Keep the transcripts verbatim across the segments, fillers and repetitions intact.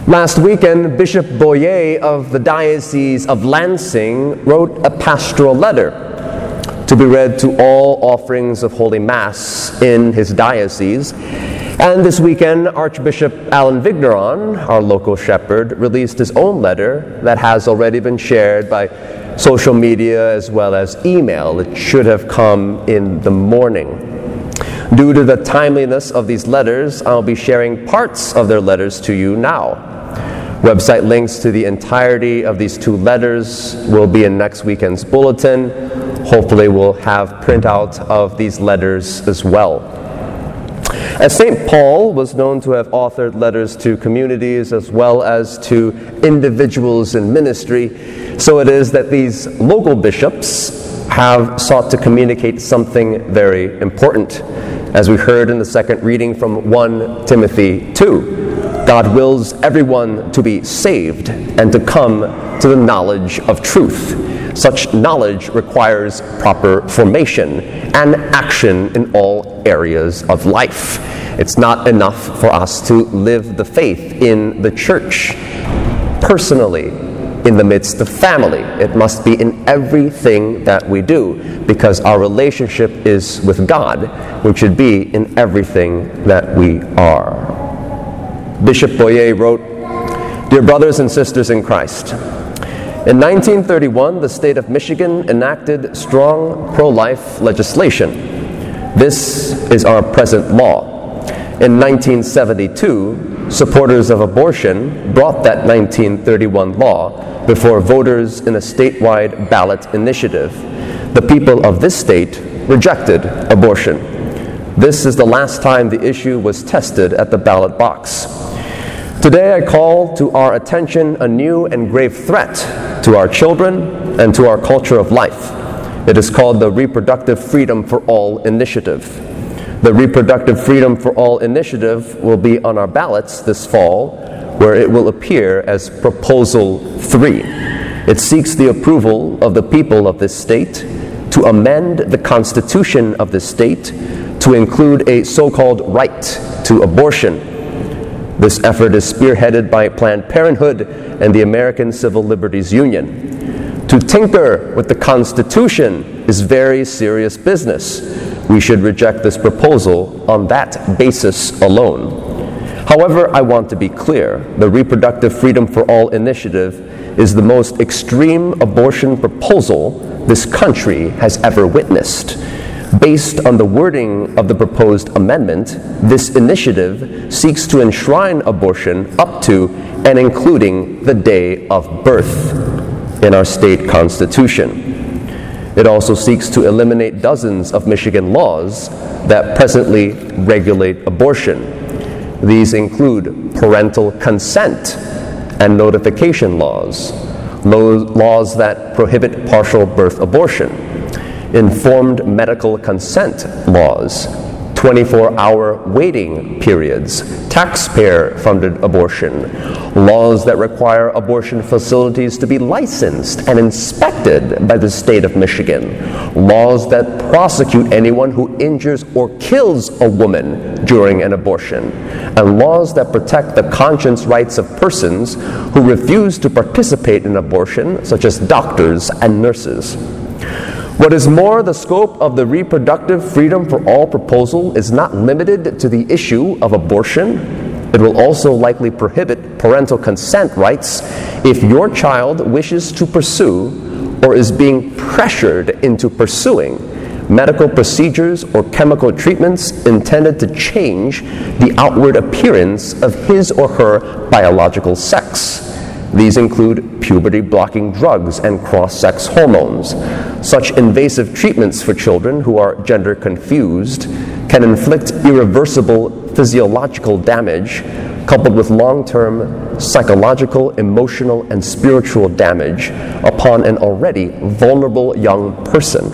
Last weekend, Bishop Boyer of the Diocese of Lansing wrote a pastoral letter to be read to all offerings of Holy Mass in his diocese. And this weekend, Archbishop Alan Vigneron, our local shepherd, released his own letter that has already been shared by social media as well as email. It should have come in the morning. Due to the timeliness of these letters, I'll be sharing parts of their letters to you now. Website links to the entirety of these two letters will be in next weekend's bulletin. Hopefully we'll have printout of these letters as well. As Saint Paul was known to have authored letters to communities as well as to individuals in ministry, so it is that these local bishops have sought to communicate something very important. As we heard in the second reading from First Timothy two, God wills everyone to be saved and to come to the knowledge of truth. Such knowledge requires proper formation and action in all areas of life. It's not enough for us to live the faith in the church, personally, in the midst of family. It must be in everything that we do, because our relationship is with God, which should be in everything that we are. Bishop Boyer wrote, "Dear brothers and sisters in Christ, in nineteen thirty-one, the state of Michigan enacted strong pro-life legislation. This is our present law. In nineteen seventy-two, supporters of abortion brought that nineteen thirty-one law before voters in a statewide ballot initiative. The people of this state rejected abortion. This is the last time the issue was tested at the ballot box. Today I call to our attention a new and grave threat to our children and to our culture of life. It is called the Reproductive Freedom for All Initiative. The Reproductive Freedom for All Initiative will be on our ballots this fall, where it will appear as Proposal three. It seeks the approval of the people of this state to amend the Constitution of the state to include a so-called right to abortion. This effort is spearheaded by Planned Parenthood and the American Civil Liberties Union. To tinker with the Constitution is very serious business. We should reject this proposal on that basis alone. However, I want to be clear. The Reproductive Freedom for All Initiative is the most extreme abortion proposal this country has ever witnessed. Based on the wording of the proposed amendment, this initiative seeks to enshrine abortion up to and including the day of birth in our state constitution. It also seeks to eliminate dozens of Michigan laws that presently regulate abortion. These include parental consent and notification laws, laws that prohibit partial birth abortion, informed medical consent laws, twenty-four hour waiting periods, taxpayer-funded abortion, laws that require abortion facilities to be licensed and inspected by the state of Michigan, laws that prosecute anyone who injures or kills a woman during an abortion, and laws that protect the conscience rights of persons who refuse to participate in abortion, such as doctors and nurses. What is more, the scope of the Reproductive Freedom for All proposal is not limited to the issue of abortion. It will also likely prohibit parental consent rights if your child wishes to pursue or is being pressured into pursuing medical procedures or chemical treatments intended to change the outward appearance of his or her biological sex. These include puberty-blocking drugs and cross-sex hormones. Such invasive treatments for children who are gender confused can inflict irreversible physiological damage, coupled with long-term psychological, emotional, and spiritual damage upon an already vulnerable young person.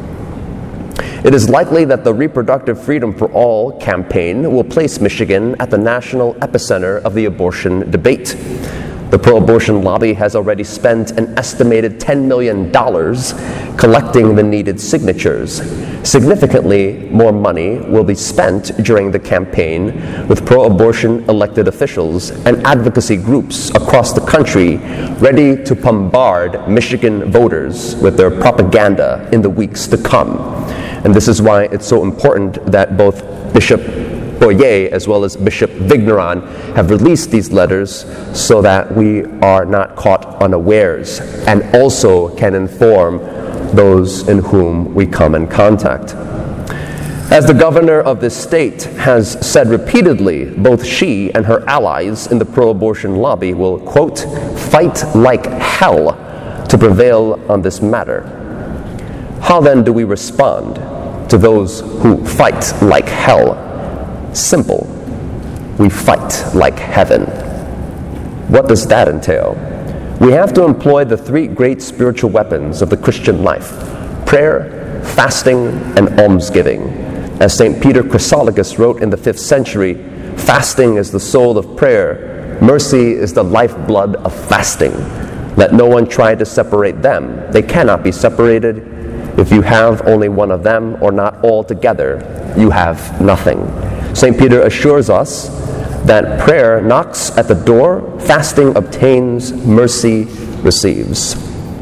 It is likely that the Reproductive Freedom for All campaign will place Michigan at the national epicenter of the abortion debate. The The pro-abortion lobby has already spent an estimated ten million dollars collecting the needed signatures. Significantly more money will be spent during the campaign, with pro-abortion elected officials and advocacy groups across the country ready to bombard Michigan voters with their propaganda in the weeks to come. And this is why it's so important that both Bishop Boyer as well as Bishop Vigneron have released these letters so that we are not caught unawares and also can inform those in whom we come in contact. As the governor of this state has said repeatedly, both she and her allies in the pro-abortion lobby will, quote, fight like hell to prevail on this matter. How then do we respond to those who fight like hell? Simple. We fight like heaven. What does that entail? We have to employ the three great spiritual weapons of the Christian life: prayer, fasting, and almsgiving. As Saint Peter Chrysologus wrote in the fifth century, fasting is the soul of prayer. Mercy is the lifeblood of fasting. Let no one try to separate them. They cannot be separated. If you have only one of them, or not all together, you have nothing. Saint Peter assures us that prayer knocks at the door, fasting obtains, mercy receives.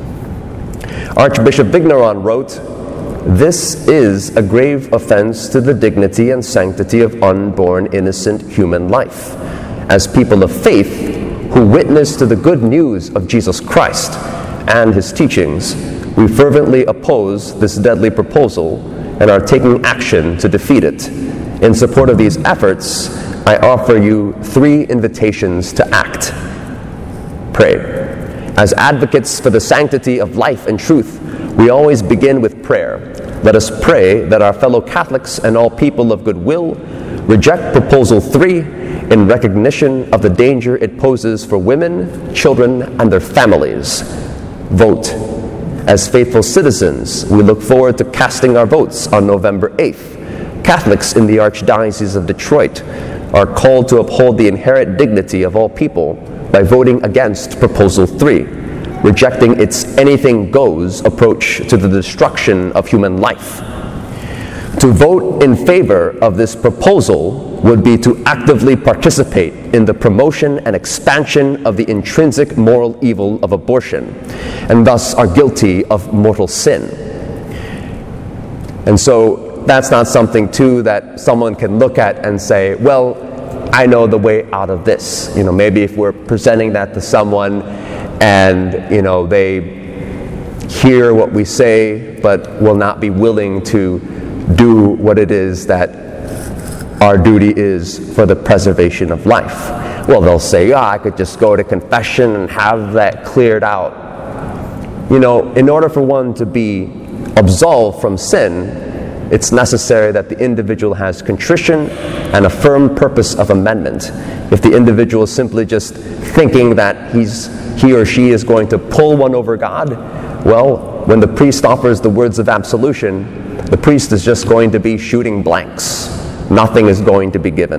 Archbishop Vigneron wrote, "This is a grave offense to the dignity and sanctity of unborn innocent human life. As people of faith who witness to the good news of Jesus Christ and his teachings, we fervently oppose this deadly proposal and are taking action to defeat it. In support of these efforts, I offer you three invitations to act. Pray. As advocates for the sanctity of life and truth, we always begin with prayer. Let us pray that our fellow Catholics and all people of goodwill reject Proposal three in recognition of the danger it poses for women, children, and their families. Vote. As faithful citizens, we look forward to casting our votes on November eighth. Catholics in the Archdiocese of Detroit are called to uphold the inherent dignity of all people by voting against Proposal three, rejecting its anything goes approach to the destruction of human life. To vote in favor of this proposal would be to actively participate in the promotion and expansion of the intrinsic moral evil of abortion, and thus are guilty of mortal sin. And so that's not something, too, that someone can look at and say, well, I know the way out of this. You know, maybe if we're presenting that to someone and, you know, they hear what we say but will not be willing to do what it is that our duty is for the preservation of life. Well, they'll say, yeah, I could just go to confession and have that cleared out. You know, in order for one to be absolved from sin, it's necessary that the individual has contrition and a firm purpose of amendment. If the individual is simply just thinking that he's, he or she is going to pull one over God, well, when the priest offers the words of absolution, the priest is just going to be shooting blanks. Nothing is going to be given.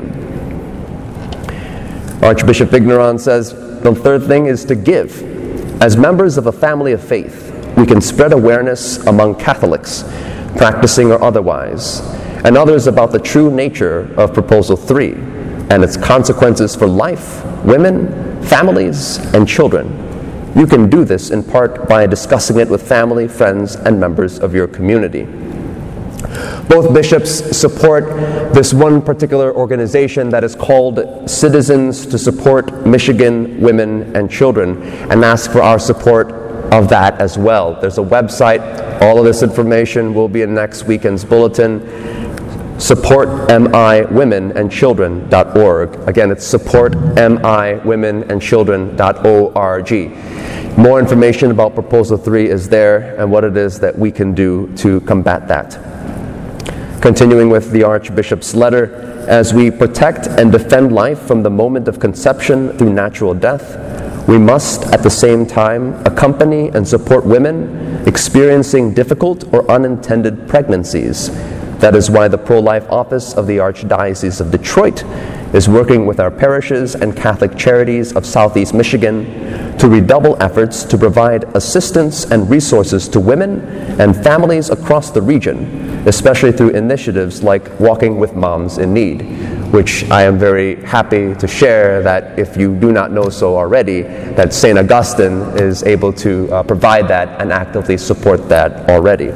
Archbishop Vigneron says the third thing is to give. As members of a family of faith, we can spread awareness among Catholics, practicing or otherwise, and others about the true nature of Proposal three and its consequences for life, women, families, and children. You can do this in part by discussing it with family, friends, and members of your community. Both bishops support this one particular organization that is called Citizens to Support Michigan Women and Children, and ask for our support of that as well. There's a website. All of this information will be in next weekend's bulletin. support m i women and children dot org. Again, it's support m i women and children dot org. More information about Proposal three is there and what it is that we can do to combat that. Continuing with the Archbishop's letter, as we protect and defend life from the moment of conception through natural death, we must at the same time accompany and support women experiencing difficult or unintended pregnancies. That is why the pro-life office of the Archdiocese of Detroit is working with our parishes and Catholic Charities of Southeast Michigan to redouble efforts to provide assistance and resources to women and families across the region, especially through initiatives like Walking with Moms in Need, which I am very happy to share that if you do not know so already, that Saint Augustine is able to uh, provide that and actively support that already.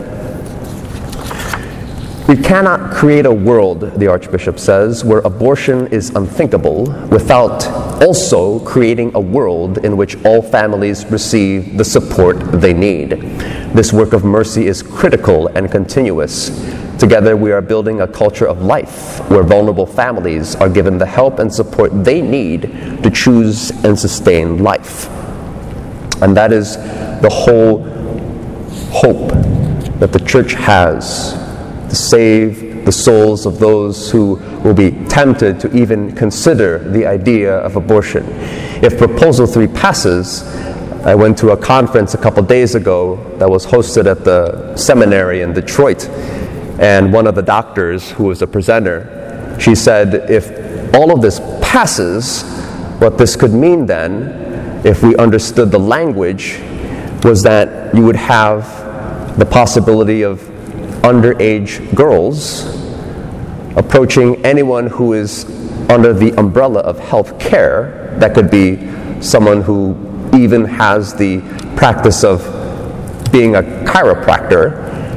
We cannot create a world, the Archbishop says, where abortion is unthinkable without also creating a world in which all families receive the support they need. This work of mercy is critical and continuous. Together we are building a culture of life where vulnerable families are given the help and support they need to choose and sustain life. And that is the whole hope that the Church has, to save the souls of those who will be tempted to even consider the idea of abortion. If Proposal three passes, I went to a conference a couple days ago that was hosted at the seminary in Detroit, and one of the doctors who was a presenter, she said, if all of this passes, what this could mean then, if we understood the language, was that you would have the possibility of underage girls approaching anyone who is under the umbrella of health care. That could be someone who even has the practice of being a chiropractor,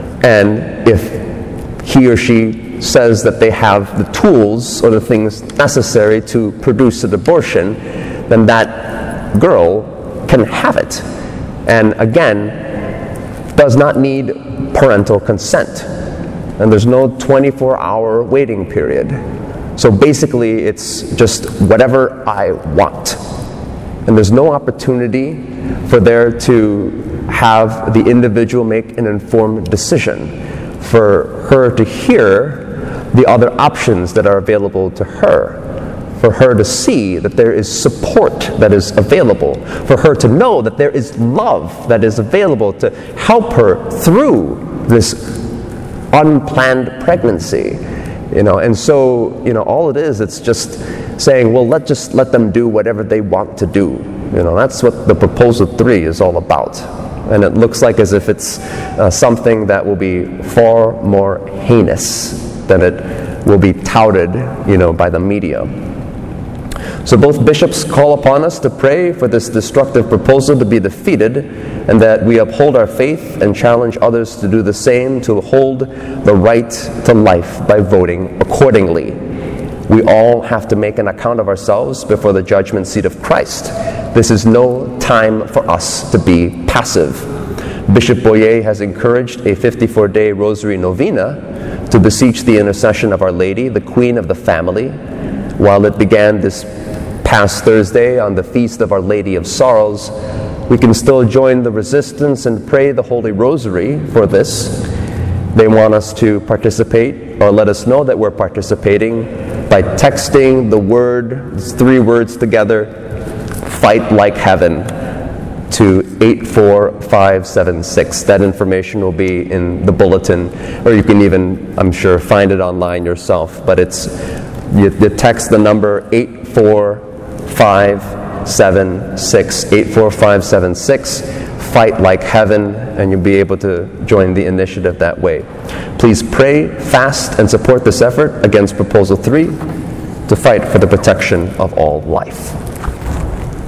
and if he or she says that they have the tools or the things necessary to produce an abortion, then that girl can have it. And again, does not need parental consent. And there's no twenty-four hour waiting period. So basically, it's just whatever I want. And there's no opportunity for there to have the individual make an informed decision, for her to hear the other options that are available to her, for her to see that there is support that is available, for her to know that there is love that is available to help her through this unplanned pregnancy. You know, and so, you know, all it is, it's just saying, well, let just let them do whatever they want to do. You know, that's what the Proposal three is all about. And it looks like as if it's uh, something that will be far more heinous than it will be touted, you know, by the media. So both bishops call upon us to pray for this destructive proposal to be defeated, and that we uphold our faith and challenge others to do the same, to hold the right to life by voting accordingly. We all have to make an account of ourselves before the judgment seat of Christ. This is no time for us to be passive. Bishop Boyer has encouraged a fifty-four day Rosary Novena to beseech the intercession of Our Lady, the Queen of the Family. While it began this past Thursday on the Feast of Our Lady of Sorrows, we can still join the resistance and pray the Holy Rosary for this. They want us to participate, or let us know that we're participating, by texting the word, it's three words together, "Fight Like Heaven," to eight four five seven six. That information will be in the bulletin, or you can even, I'm sure, find it online yourself. But it's, you, you text the number eight four five seven six, eight four five seven six, "Fight Like Heaven," and you'll be able to join the initiative that way. Please pray, fast, and support this effort against Proposal three to fight for the protection of all life.